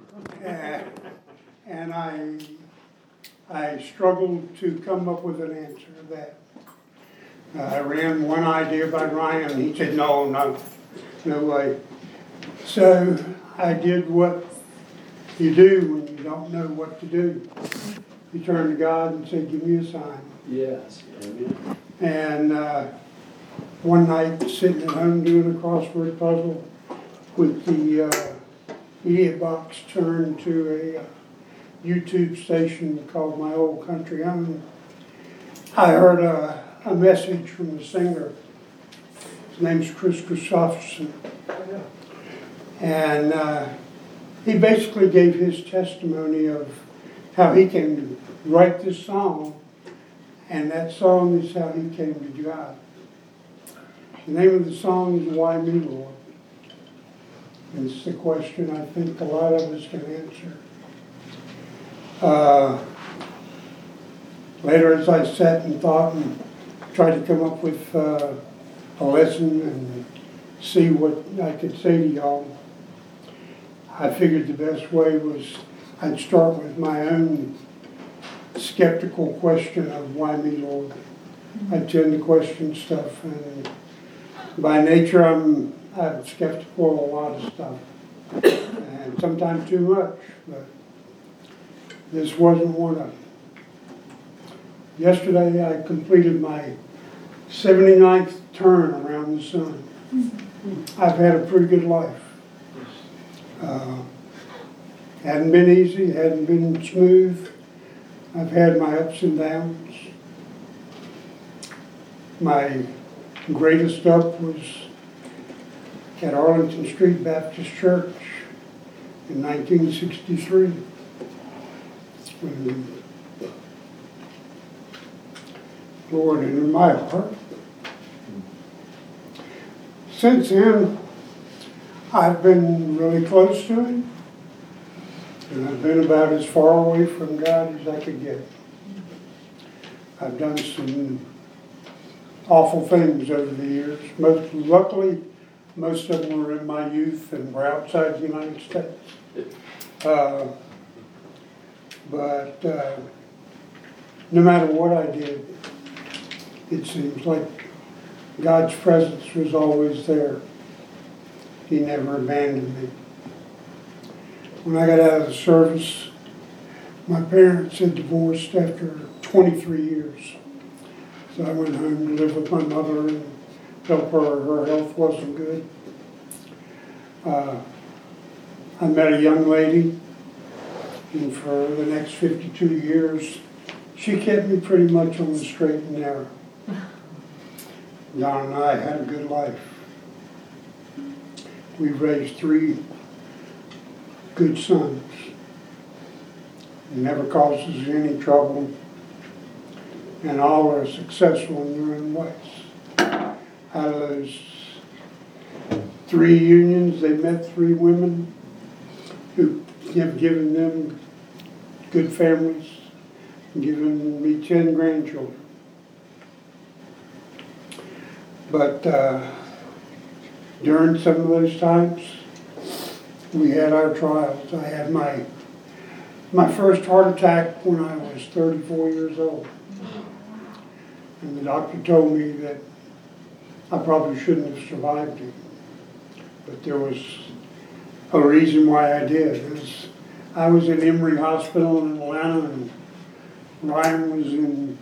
And I struggled to come up with an answer to that. I ran one idea by Ryan, and he said, no way. So I did what you do when you don't know what to do. You turn to God and say, give me a sign. Yes. Amen. And one night, sitting at home doing a crossword puzzle with the media box turned to a YouTube station called My Old Country Home, I heard a message from the singer. His name's Chris Christopherson. And he basically gave his testimony of how he came to write this song, and that song is how he came to God. The name of the song is Why Me, Lord? And it's the question I think a lot of us can answer. Later, as I sat and thought and tried to come up with a lesson and see what I could say to y'all, I figured the best way was I'd start with my own skeptical question of why me, Lord? I tend to question stuff, and by nature I'm skeptical of a lot of stuff, and sometimes too much, but this wasn't one of them. Yesterday I completed my 79th turn around the sun. I've had a pretty good life. Hadn't been easy, hadn't been smooth. I've had my ups and downs. My greatest up was at Arlington Street Baptist Church in 1963. When the Lord entered my heart. Since then, I've been really close to Him. And I've been about as far away from God as I could get. I've done some awful things over the years. Luckily, most of them were in my youth and were outside the United States. But no matter what I did, it seems like God's presence was always there. He never abandoned me. When I got out of the service, my parents had divorced after 23 years. So I went home to live with my mother and help her. Her health wasn't good. I met a young lady, and for the next 52 years, she kept me pretty much on the straight and narrow. Don and I had a good life. We raised 3 good sons. It never causes any trouble, and all are successful in their own ways. Out of those 3 unions, they met 3 women who have given them good families, given me 10 grandchildren. But during some of those times, we had our trials. I had my first heart attack when I was 34 years old. And the doctor told me that I probably shouldn't have survived it. But there was a reason why I did. I was in Emory Hospital in Atlanta, and Ryan was in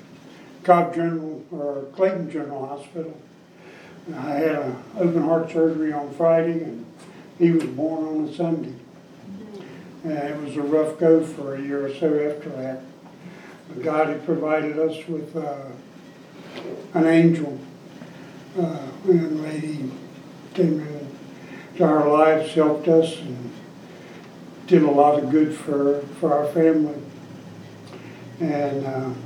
Clayton General Hospital. And I had an open heart surgery on Friday, and he was born on a Sunday. And it was a rough go for a year or so after that. But God had provided us with an angel. A young lady came into our lives, helped us, and did a lot of good for our family. And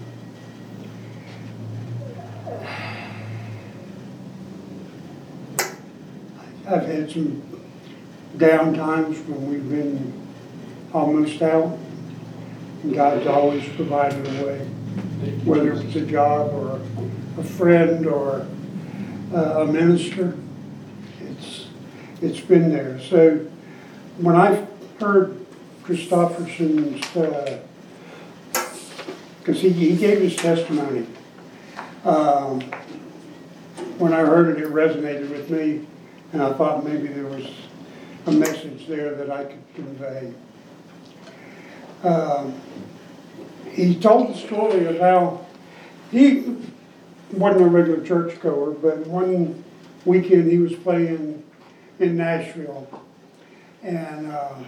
I've had some down times when we've been almost out, and God's always provided a way, whether it's a job or a friend or a minister. It's been there. So when I heard Christofferson's, because he gave his testimony. When I heard it, it resonated with me, and I thought maybe there was a message there that I could convey. He told the story of how he wasn't a regular churchgoer, but one weekend he was playing in Nashville, and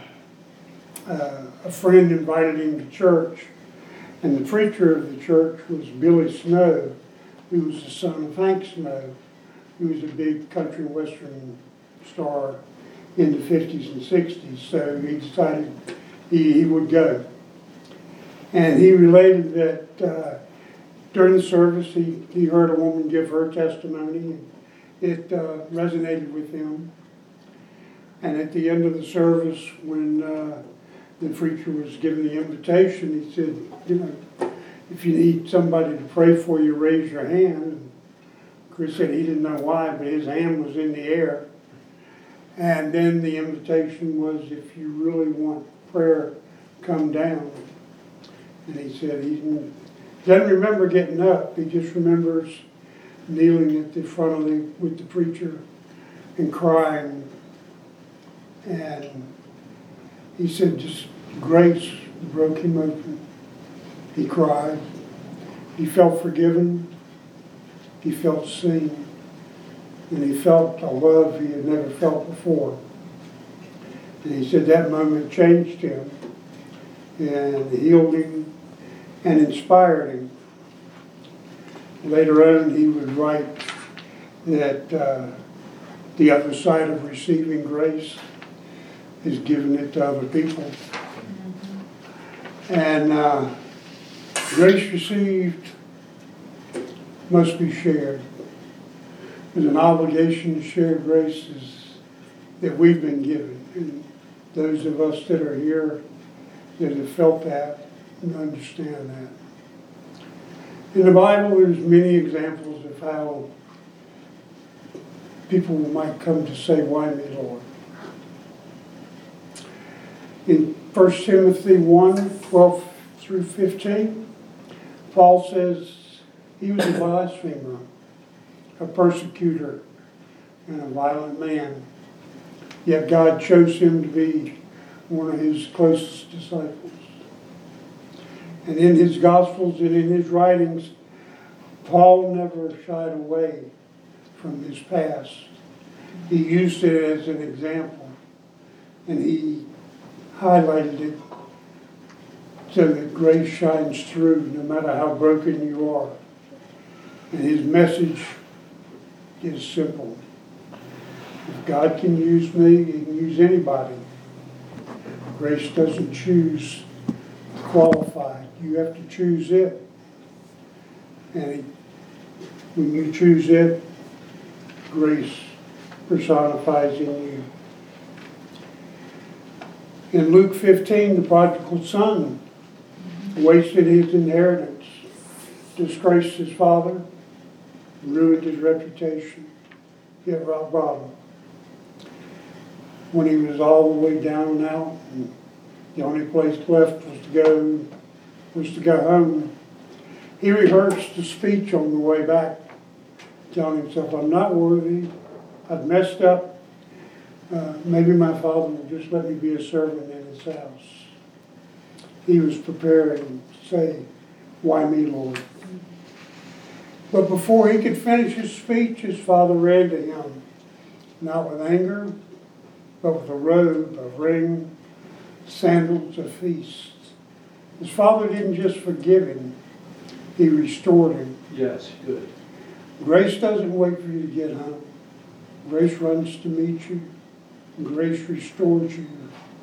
a friend invited him to church, and the preacher of the church was Billy Snow, who was the son of Hank Snow, who was a big country and western star in the 50s and 60s. So he decided he would go. And he related that during the service he heard a woman give her testimony, and it resonated with him. And at the end of the service, when the preacher was giving the invitation, he said, if you need somebody to pray for you, raise your hand. And Chris said he didn't know why, but his hand was in the air. And then the invitation was, if you really want prayer, come down. And he said he doesn't remember getting up. He just remembers kneeling at the front with the preacher and crying. And he said just grace broke him open. He cried. He felt forgiven. He felt seen. And he felt a love he had never felt before. And he said that moment changed him and healed him and inspired him. Later on, he would write that the other side of receiving grace is giving it to other people. And grace received must be shared. There's an obligation to share graces that we've been given. And those of us that are here that have felt that and understand that. In the Bible, there's many examples of how people might come to say, why me, Lord? In 1 Timothy 1, 12 through 15, Paul says he was a blasphemer, a persecutor, and a violent man. Yet God chose him to be one of his closest disciples. And in his Gospels and in his writings, Paul never shied away from his past. He used it as an example, and he highlighted it so that grace shines through no matter how broken you are. And his message is simple. If God can use me, he can use anybody. Grace doesn't choose qualified. You have to choose it. And when you choose it, grace personifies in you. In Luke 15, the prodigal son wasted his inheritance, disgraced his father, ruined his reputation, hit rock bottom. When he was all the way down and out, and the only place left was to go home, he rehearsed a speech on the way back, telling himself, I'm not worthy, I've messed up, maybe my father will just let me be a servant in his house. He was preparing to say, why me, Lord? But before he could finish his speech, his father ran to him, not with anger, but with a robe, a ring, sandals, a feast. His father didn't just forgive him, he restored him. Yes, good. Grace doesn't wait for you to get home. Grace runs to meet you. Grace restores you.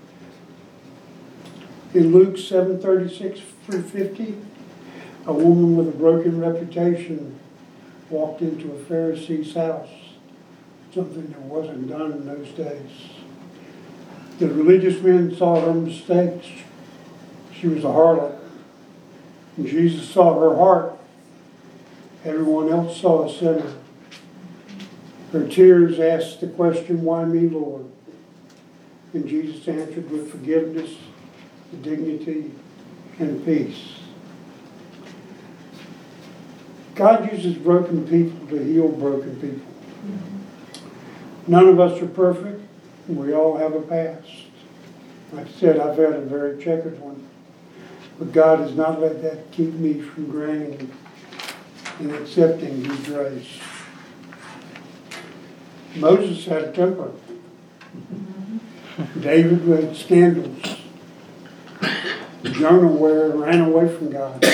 In Luke 7:36 through 50, a woman with a broken reputation walked into a Pharisee's house, something that wasn't done in those days. The religious men saw her mistakes. She was a harlot. And Jesus saw her heart. Everyone else saw a sinner. Her tears asked the question, why me, Lord? And Jesus answered with forgiveness dignity, and peace. God uses broken people to heal broken people. None of us are perfect. We all have a past. Like I said, I've had a very checkered one. But God has not let that keep me from granting and accepting His grace. Moses had a temper. David had scandals. Jonah ran away from God.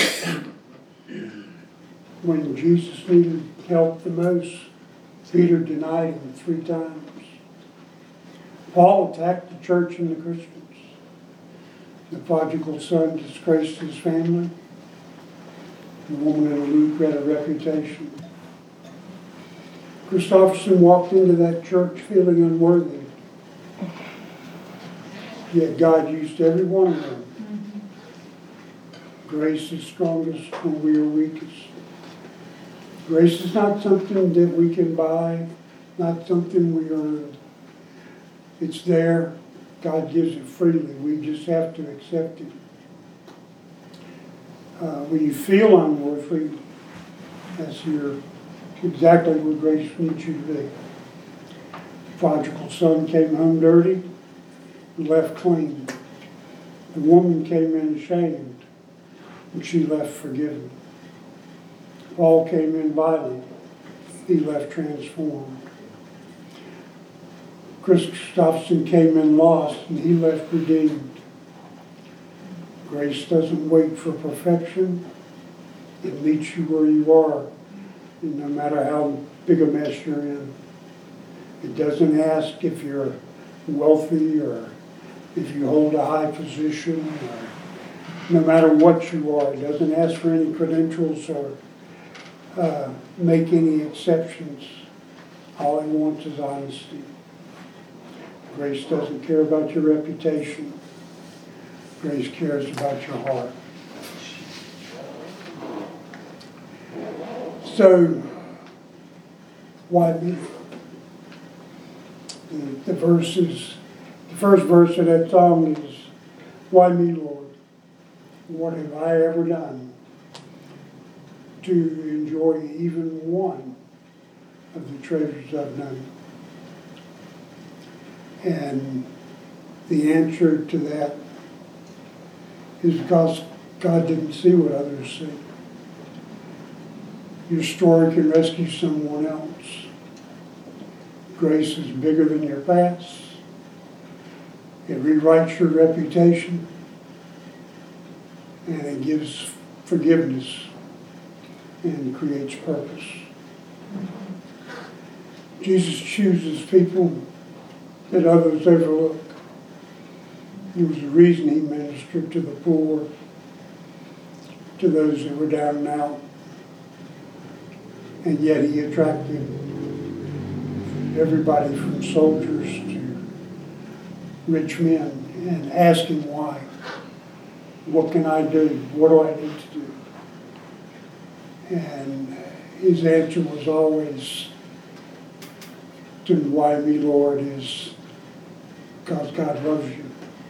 When Jesus needed help the most, Peter denied Him 3 times. Paul attacked the church and the Christians. The prodigal son disgraced his family. The woman in Luke had a reputation. Christopherson walked into that church feeling unworthy. Yet God used every one of them. Grace is strongest when we are weakest. Grace is not something that we can buy, not something we earn. It's there. God gives it freely. We just have to accept it. When you feel unworthy, that's exactly where grace needs you to be. The prodigal son came home dirty and left clean. The woman came in ashamed and she left forgiven. Paul came in violent. He left transformed. Christopherson came in lost and he left redeemed. Grace doesn't wait for perfection. It meets you where you are, and no matter how big a mess you're in. It doesn't ask if you're wealthy or if you hold a high position or no matter what you are. It doesn't ask for any credentials or make any exceptions. All it wants is honesty. Grace doesn't care about your reputation. Grace cares about your heart. So, why me? The first verse of that song is, why me, Lord? What have I ever done to enjoy even one of the treasures I've known? And the answer to that is because God didn't see what others see. Your story can rescue someone else. Grace is bigger than your past. It rewrites your reputation. And it gives forgiveness and creates purpose. Jesus chooses people that others overlook. It was the reason He ministered to the poor, to those that were down and out. And yet He attracted everybody from soldiers to rich men and asking why. What can I do? What do I need to do? And His answer was always, to why me, Lord, is because God loves you.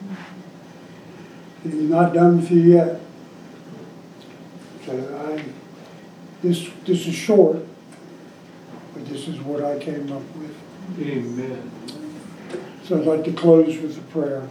And He's not done with you yet. So this is short, but this is what I came up with. Amen. So I'd like to close with a prayer.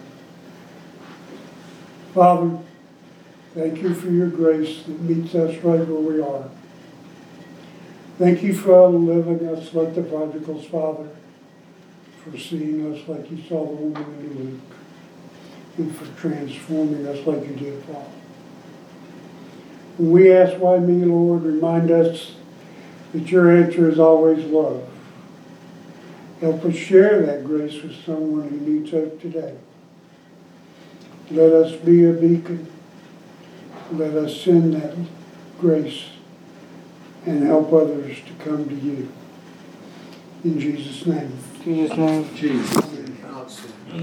Father, thank you for your grace that meets us right where we are. Thank you for loving us like the prodigal's father, for seeing us like you saw the woman in Luke, and for transforming us like you did Paul. When we ask why me, Lord, remind us that your answer is always love. Help us share that grace with someone who needs hope today. Let us be a beacon. Let us send that grace and help others to come to you. In Jesus' name. Jesus' name. Jesus.